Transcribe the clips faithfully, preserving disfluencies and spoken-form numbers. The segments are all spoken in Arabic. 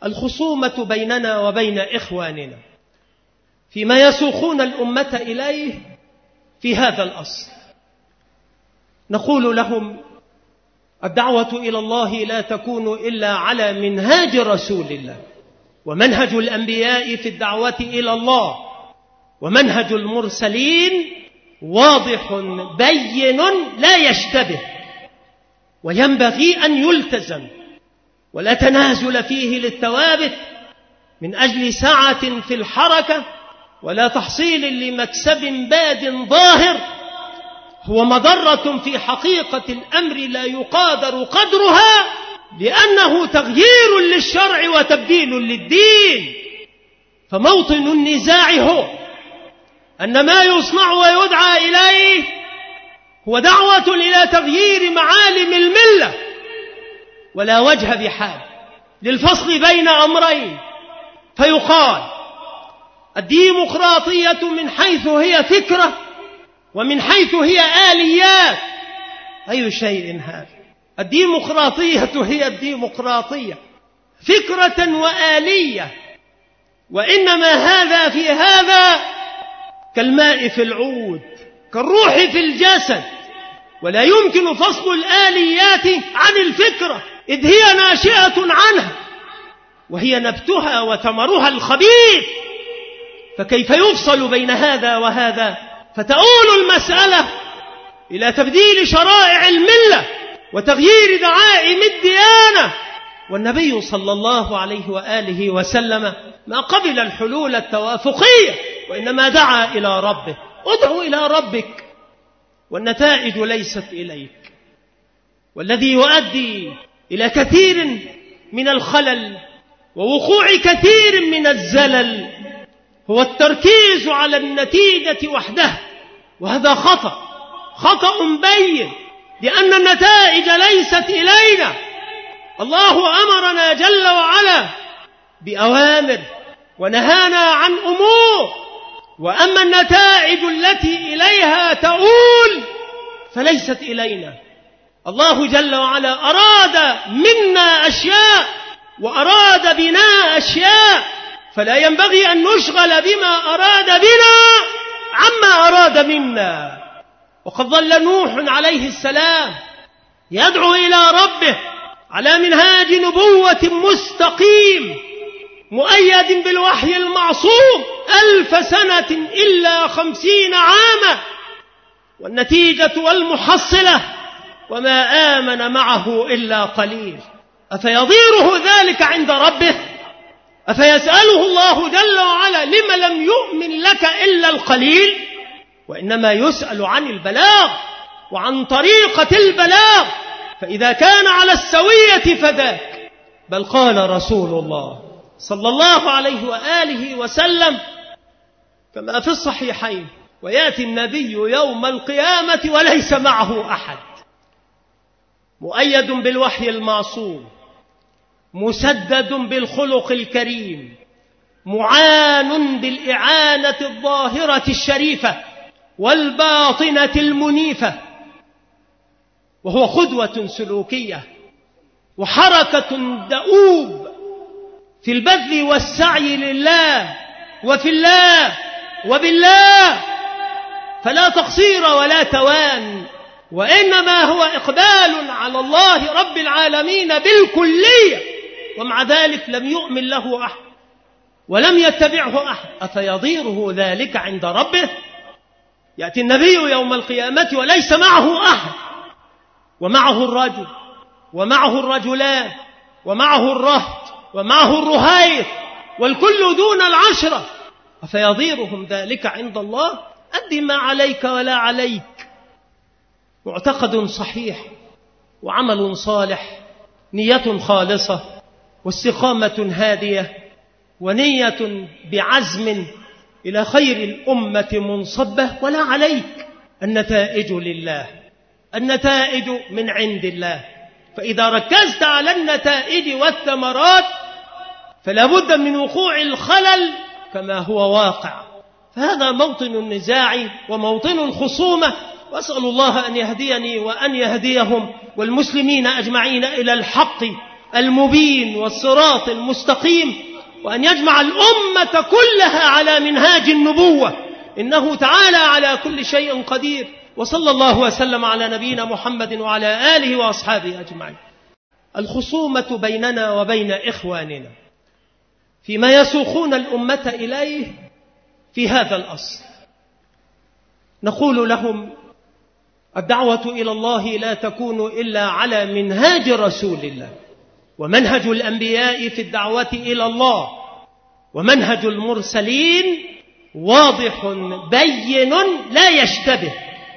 الخصومة بيننا وبين إخواننا فيما يسوقون الأمة إليه في هذا الأصل. نقول لهم: الدعوة إلى الله لا تكون إلا على منهاج رسول الله، ومنهج الأنبياء في الدعوة إلى الله ومنهج المرسلين واضح بين لا يشتبه، وينبغي أن يلتزم ولا تنازل فيه للثوابت من أجل سعة في الحركة ولا تحصيل لمكسب باد ظاهر، هو مضرة في حقيقة الأمر لا يقادر قدرها، لأنه تغيير للشرع وتبديل للدين. فموطن النزاع هو أن ما يصنع ويدعى إليه هو دعوة إلى تغيير معالم الملة، ولا وجه بحال للفصل بين أمرين، فيقال: الديمقراطية من حيث هي فكرة ومن حيث هي آليات. أي شيء هذا؟ الديمقراطية هي الديمقراطية فكرة وآلية، وإنما هذا في هذا كالماء في العود كالروح في الجسد، ولا يمكن فصل الآليات عن الفكرة، إذ هي ناشئة عنها وهي نبتها وثمرها الخبيث، فكيف يفصل بين هذا وهذا؟ فتؤول المسألة إلى تبديل شرائع الملة وتغيير دعائم الديانة. والنبي صلى الله عليه وآله وسلم ما قبل الحلول التوافقية، وإنما دعا إلى ربه: ادعو إلى ربك والنتائج ليست إليك. والذي يؤدي إلى كثير من الخلل ووقوع كثير من الزلل هو التركيز على النتيجة وحدها، وهذا خطأ خطأ بين، لأن النتائج ليست إلينا. الله أمرنا جل وعلا بأوامر ونهانا عن أمور، وأما النتائج التي إليها تؤول فليست إلينا. الله جل وعلا أراد منا أشياء وأراد بنا أشياء، فلا ينبغي أن نشغل بما أراد بنا عما أراد منا. وقد ظل نوح عليه السلام يدعو إلى ربه على منهاج نبوة مستقيم مؤيد بالوحي المعصوم ألف سنة إلا خمسين عاما، والنتيجة والمحصلة وما آمن معه إلا قليل. أفيضيره ذلك عند ربه؟ أفيسأله الله جل وعلا لم لم يؤمن لك إلا القليل؟ وإنما يسأل عن البلاغ وعن طريقة البلاغ، فإذا كان على السوية فذاك. بل قال رسول الله صلى الله عليه وآله وسلم كما في الصحيحين: ويأتي النبي يوم القيامة وليس معه أحد، مؤيد بالوحي المعصوم، مسدد بالخلق الكريم، معان بالإعانة الظاهرة الشريفة والباطنة المنيفة، وهو قدوة سلوكية وحركة دؤوب في البذل والسعي لله وفي الله وبالله، فلا تقصير ولا توان، وإنما هو إقبال على الله رب العالمين بالكلية، ومع ذلك لم يؤمن له أحد ولم يتبعه أحد. أفيضيره ذلك عند ربه؟ يأتي النبي يوم القيامة وليس معه أحد، ومعه الرجل ومعه الرجلان ومعه الرهط ومعه الرهيط، والكل دون العشرة. أفيضيرهم ذلك عند الله؟ أد ما عليك ولا عليك. معتقد صحيح وعمل صالح، نية خالصة واستقامة هادية، ونية بعزم إلى خير الأمة منصبة، ولا عليك. النتائج لله، النتائج من عند الله. فإذا ركزت على النتائج والثمرات فلا بد من وقوع الخلل كما هو واقع. فهذا موطن النزاع وموطن الخصومة، وأسأل الله أن يهديني وأن يهديهم والمسلمين أجمعين إلى الحق المبين والصراط المستقيم، وأن يجمع الأمة كلها على منهاج النبوة، إنه تعالى على كل شيء قدير. وصلى الله وسلم على نبينا محمد وعلى آله وأصحابه أجمعين. الخصومة بيننا وبين إخواننا فيما يسوقون الأمة إليه في هذا الأصل، نقول لهم: الدعوة إلى الله لا تكون إلا على منهاج رسول الله، ومنهج الأنبياء في الدعوة إلى الله ومنهج المرسلين واضح بين لا يشتبه،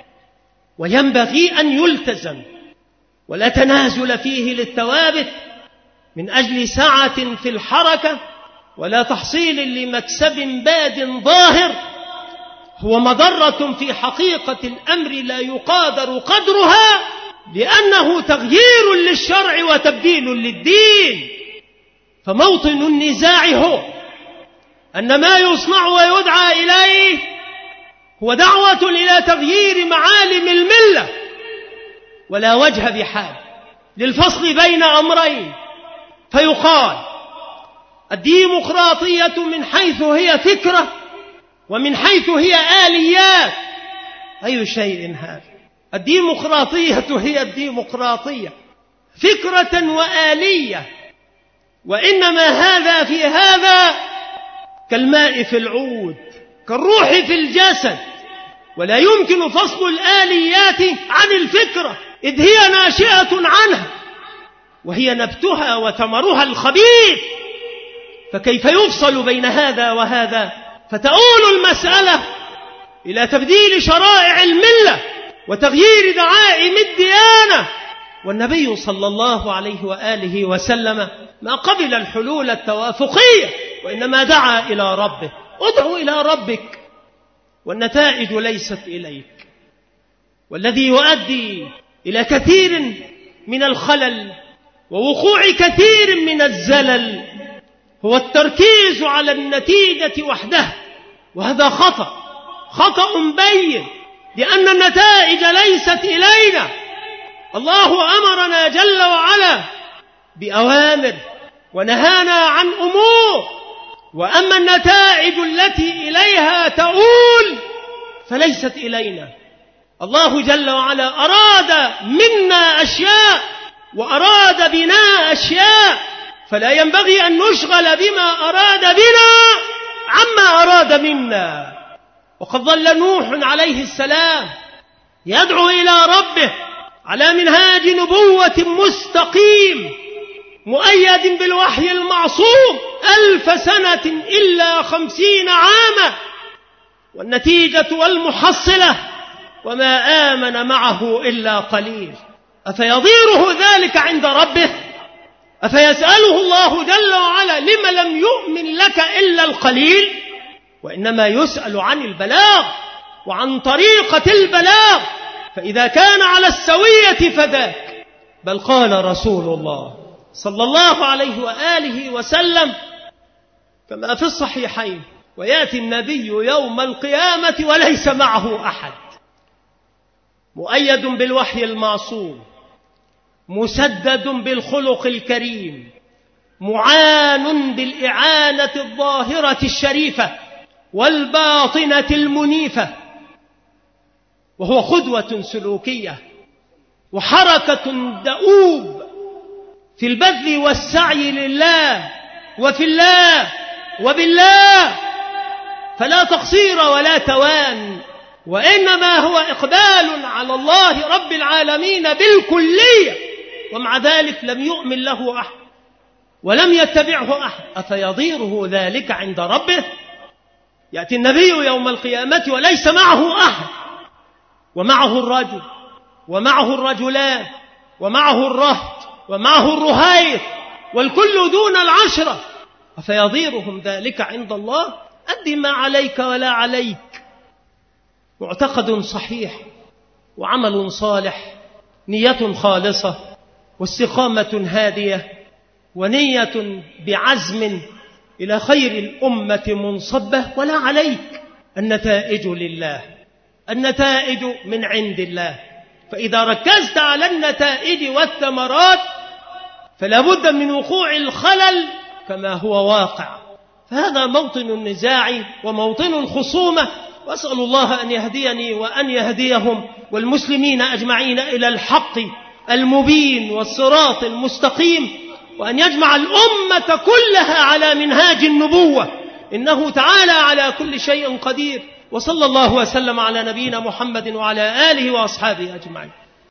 وينبغي أن يلتزم ولا تنازل فيه للثوابت من أجل سعة في الحركة ولا تحصيل لمكسب باد ظاهر، هو مضرة في حقيقة الأمر لا يقادر قدرها، لأنه تغيير للشرع وتبديل للدين. فموطن النزاع هو أن ما يصنع ويدعى إليه هو دعوة إلى تغيير معالم الملة، ولا وجه بحال للفصل بين أمرين، فيقال: الديمقراطية من حيث هي فكرة ومن حيث هي آليات. أي شيء هذا؟ الديمقراطية هي الديمقراطية فكرة وآلية، وإنما هذا في هذا كالماء في العود، كالروح في الجسد، ولا يمكن فصل الآليات عن الفكرة، إذ هي ناشئة عنها وهي نبتها وثمرها الخبيث، فكيف يفصل بين هذا وهذا؟ فتؤول المسألة إلى تبديل شرائع الملة وتغيير دعائم الديانة. والنبي صلى الله عليه وآله وسلم ما قبل الحلول التوافقية، وإنما دعا إلى ربه: ادعو إلى ربك، والنتائج ليست إليك. والذي يؤدي إلى كثير من الخلل ووقوع كثير من الزلل هو التركيز على النتيجة وحدها، وهذا خطأ خطأ بين، لأن النتائج ليست إلينا. الله أمرنا جل وعلا بأوامر ونهانا عن أمور، وأما النتائج التي إليها تؤول فليست إلينا. الله جل وعلا أراد منا أشياء وأراد بنا أشياء، فلا ينبغي أن نشغل بما أراد بنا عما أراد منا. وقد ظل نوح عليه السلام يدعو إلى ربه على منهاج نبوة مستقيم مؤيد بالوحي المعصوم ألف سنة إلا خمسين عاما، والنتيجة والمحصلة وما آمن معه إلا قليل. أفيضيره ذلك عند ربه؟ أفيسأله الله جل وعلا لم لم يؤمن لك إلا القليل؟ وإنما يسأل عن البلاغ وعن طريقة البلاغ، فإذا كان على السوية فذاك. بل قال رسول الله صلى الله عليه وآله وسلم كما في الصحيحين: ويأتي النبي يوم القيامة وليس معه أحد، مؤيد بالوحي المعصوم، مسدد بالخلق الكريم، معان بالإعانة الظاهرة الشريفة والباطنة المنيفة، وهو قدوة سلوكية وحركة دؤوب في البذل والسعي لله وفي الله وبالله، فلا تقصير ولا توان، وإنما هو إقبال على الله رب العالمين بالكلية. ومع ذلك لم يؤمن له أحد ولم يتبعه أحد، أفيضيره ذلك عند ربه؟ يأتي النبي يوم القيامة وليس معه أحد، ومعه الرجل ومعه الرجلان ومعه الرهط ومعه الرهيط، والكل دون العشرة، أفيضيرهم ذلك عند الله؟ أدي ما عليك ولا عليك. معتقد صحيح وعمل صالح، نية خالصة واستقامة هادية، ونية بعزم إلى خير الأمة منصبة، ولا عليك. النتائج لله، النتائج من عند الله. فإذا ركزت على النتائج والثمرات فلا بد من وقوع الخلل كما هو واقع. فهذا موطن النزاع وموطن الخصومة، وأسأل الله أن يهديني وأن يهديهم والمسلمين أجمعين إلى الحق المبين والصراط المستقيم، وأن يجمع الأمة كلها على منهاج النبوة، إنه تعالى على كل شيء قدير. وصلى الله وسلم على نبينا محمد وعلى آله وأصحابه أجمعين.